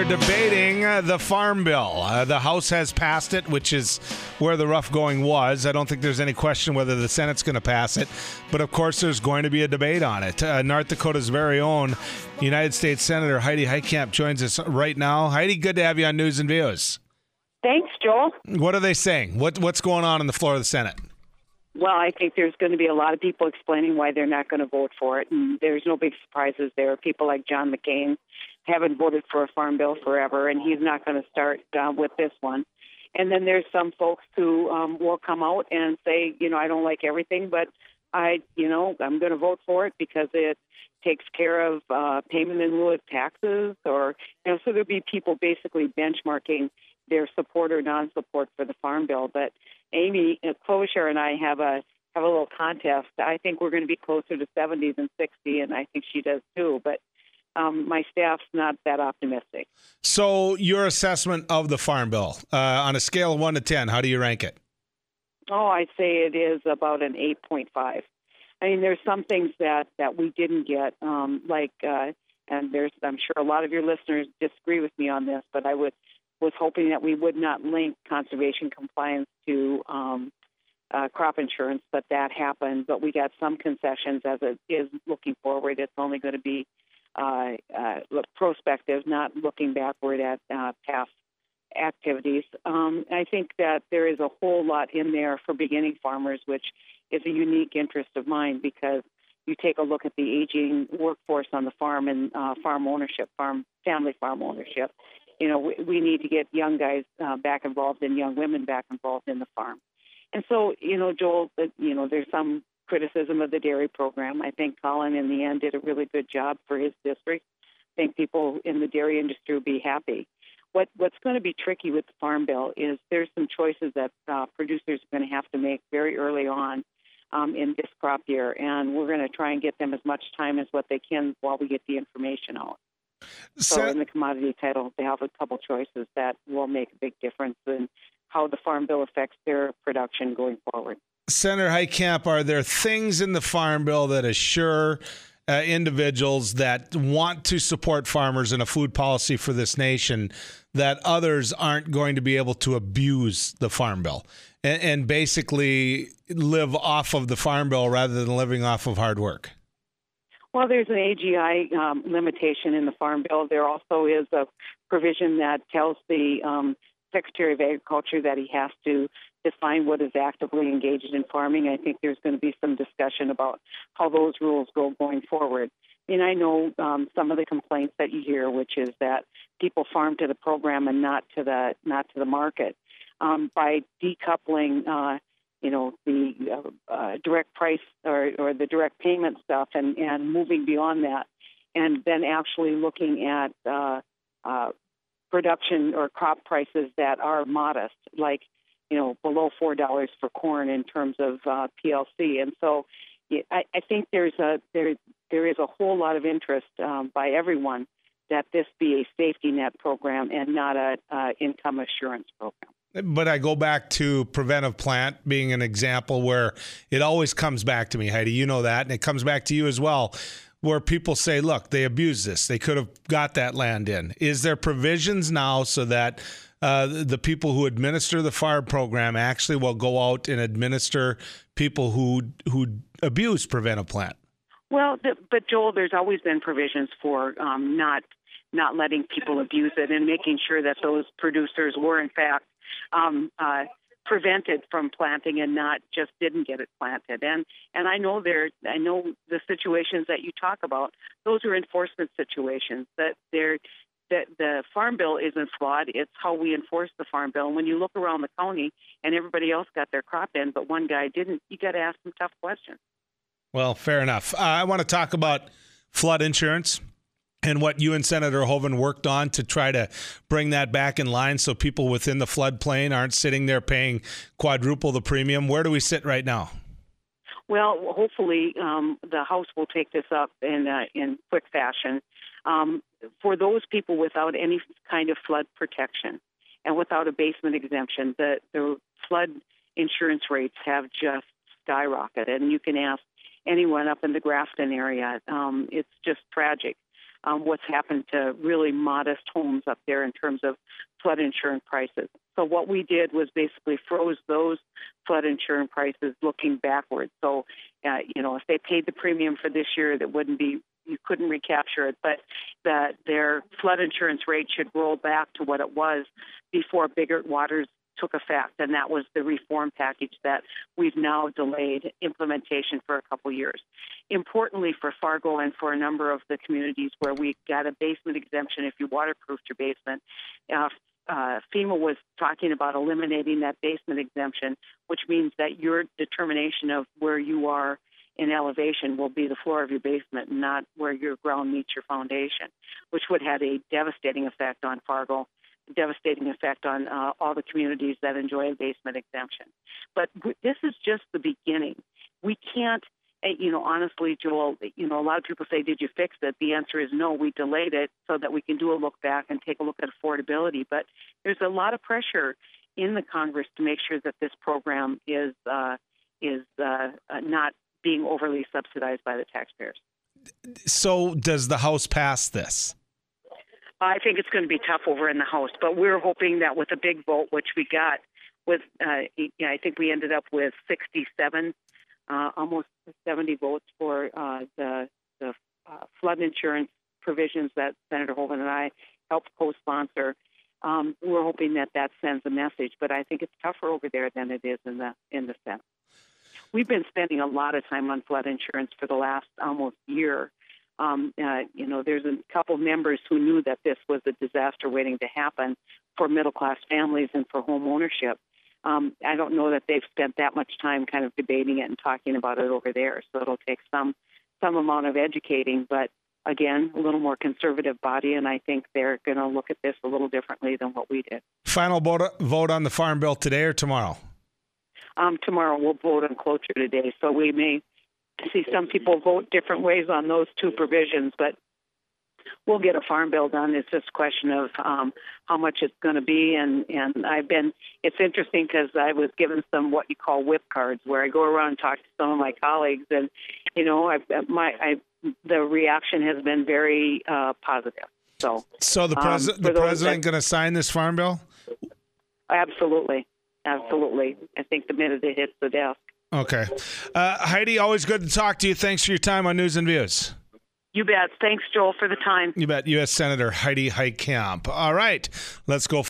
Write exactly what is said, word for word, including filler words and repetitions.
they're debating uh, the Farm Bill. Uh, the House has passed it, which is where the rough going was. I don't think there's any question whether the Senate's going to pass it. But, of course, there's going to be a debate on it. Uh, North Dakota's very own United States Senator Heidi Heitkamp joins us right now. Heidi, good to have you on News and Views. Thanks, Joel. What are they saying? What What's going on on the floor of the Senate? Well, I think there's going to be a lot of people explaining why they're not going to vote for it, and there's no big surprises there. People like John McCain haven't voted for a farm bill forever, and he's not going to start uh, with this one. And then there's some folks who um, will come out and say, you know, I don't like everything, but I, you know, I'm going to vote for it because it takes care of uh, payment in lieu of taxes, or, you know, so there'll be people basically benchmarking their support or non-support for the farm bill. But Amy Klobuchar and I have a have a little contest. I think we're going to be closer to seventy than sixty, and I think she does too. But um, my staff's not that optimistic. So your assessment of the farm bill, uh, on a scale of one to ten, how do you rank it? Oh, I'd say it is about an eight point five. I mean, there's some things that, that we didn't get, um, like, uh, and there's I'm sure a lot of your listeners disagree with me on this, but I would was hoping that we would not link conservation compliance to um, uh, crop insurance, but that happened. But we got some concessions as it is looking forward. It's only going to be uh, uh, look prospective, not looking backward at uh, past activities. Um, I think that there is a whole lot in there for beginning farmers, which is a unique interest of mine, because you take a look at the aging workforce on the farm and uh, farm ownership, farm family farm ownership. You know, we, we need to get young guys uh, back involved and young women back involved in the farm. And so, you know, Joel, uh, you know, there's some criticism of the dairy program. I think Colin, in the end, did a really good job for his district. I think people in the dairy industry will be happy. What What's going to be tricky with the Farm Bill is there's some choices that uh, producers are going to have to make very early on um, in this crop year, and we're going to try and get them as much time as what they can while we get the information out. So, so in the commodity title, they have a couple choices that will make a big difference in how the Farm Bill affects their production going forward. Senator Heitkamp, are there things in the Farm Bill that assure uh, individuals that want to support farmers in a food policy for this nation that others aren't going to be able to abuse the Farm Bill and, and basically live off of the Farm Bill rather than living off of hard work? Well, there's an A G I um, limitation in the Farm Bill. There also is a provision that tells the um, Secretary of Agriculture that he has to define what is actively engaged in farming. I think there's going to be some discussion about how those rules go going forward. I mean, I know um, some of the complaints that you hear, which is that people farm to the program and not to the not to the market. Um, by decoupling uh, you know, the uh, uh, direct price or, or the direct payment stuff and, and moving beyond that, and then actually looking at uh, uh, production or crop prices that are modest, like, you know, below four dollars for corn in terms of uh, P L C. And so I, I think there's a, there, there is a whole lot of interest um, by everyone that this be a safety net program and not a uh, income assurance program. But I go back to preventive plant being an example where it always comes back to me, Heidi. You know that, and it comes back to you as well, where people say, look, they abused this. They could have got that land in. Is there provisions now so that uh, the people who administer the farm program actually will go out and administer people who who abuse preventive plant? Well, the, but Joel, there's always been provisions for um, not not letting people abuse it and making sure that those producers were, in fact, Um, uh, prevented from planting and not just didn't get it planted. And and I know there, I know the situations that you talk about. Those are enforcement situations. That they're that the Farm Bill isn't flawed. It's how we enforce the Farm Bill. And when you look around the county and everybody else got their crop in, but one guy didn't, you got to ask some tough questions. Well, fair enough. Uh, I want to talk about flood insurance and what you and Senator Hoeven worked on to try to bring that back in line so people within the floodplain aren't sitting there paying quadruple the premium. Where do we sit right now? Well, hopefully um, the House will take this up in uh, in quick fashion. Um, for those people without any kind of flood protection and without a basement exemption, the, the flood insurance rates have just skyrocketed. And you can ask anyone up in the Grafton area. Um, it's just tragic. um, what's happened to really modest homes up there in terms of flood insurance prices. So what we did was basically froze those flood insurance prices looking backwards. So, uh, you know, if they paid the premium for this year, that wouldn't be, you couldn't recapture it, but that their flood insurance rate should roll back to what it was before Biggert Waters took effect, and that was the reform package that we've now delayed implementation for a couple years. Importantly for Fargo and for a number of the communities where we got a basement exemption if you waterproofed your basement, uh, uh, FEMA was talking about eliminating that basement exemption, which means that your determination of where you are in elevation will be the floor of your basement, not where your ground meets your foundation, which would have a devastating effect on Fargo, devastating effect on uh, all the communities that enjoy a basement exemption. But w- this is just the beginning. We can't, uh, you know, honestly, Joel, you know, a lot of people say, did you fix it? The answer is no, we delayed it so that we can do a look back and take a look at affordability. But there's a lot of pressure in the Congress to make sure that this program is, uh, is uh, uh, not being overly subsidized by the taxpayers. So does the House pass this? I think it's going to be tough over in the House, but we're hoping that with a big vote, which we got with, uh, you know, I think we ended up with sixty-seven, uh, almost seventy votes for uh, the, the uh, flood insurance provisions that Senator Hoeven and I helped co-sponsor. Um, we're hoping that that sends a message, but I think it's tougher over there than it is in the in the Senate. We've been spending a lot of time on flood insurance for the last almost year. Um, uh, you know, there's a couple members who knew that this was a disaster waiting to happen for middle-class families and for home ownership. Um, I don't know that they've spent that much time kind of debating it and talking about it over there, so it'll take some some amount of educating, but again, a little more conservative body, and I think they're going to look at this a little differently than what we did. Final vote, vote on the Farm Bill today or tomorrow? Um, tomorrow we'll vote on cloture today, so we may see some people vote different ways on those two provisions, but we'll get a farm bill done. It's just a question of um, how much it's going to be, and, and I've been, it's interesting because I was given some what you call whip cards where I go around and talk to some of my colleagues, and, you know, I've, my I, the reaction has been very uh, positive. So, so the, pres- um, the president going to sign this farm bill? Absolutely. Absolutely. I think the minute it hits the desk. Okay. Uh, Heidi, always good to talk to you. Thanks for your time on News and Views. You bet. Thanks, Joel, for the time. You bet. U S Senator Heidi Heitkamp. All right. Let's go.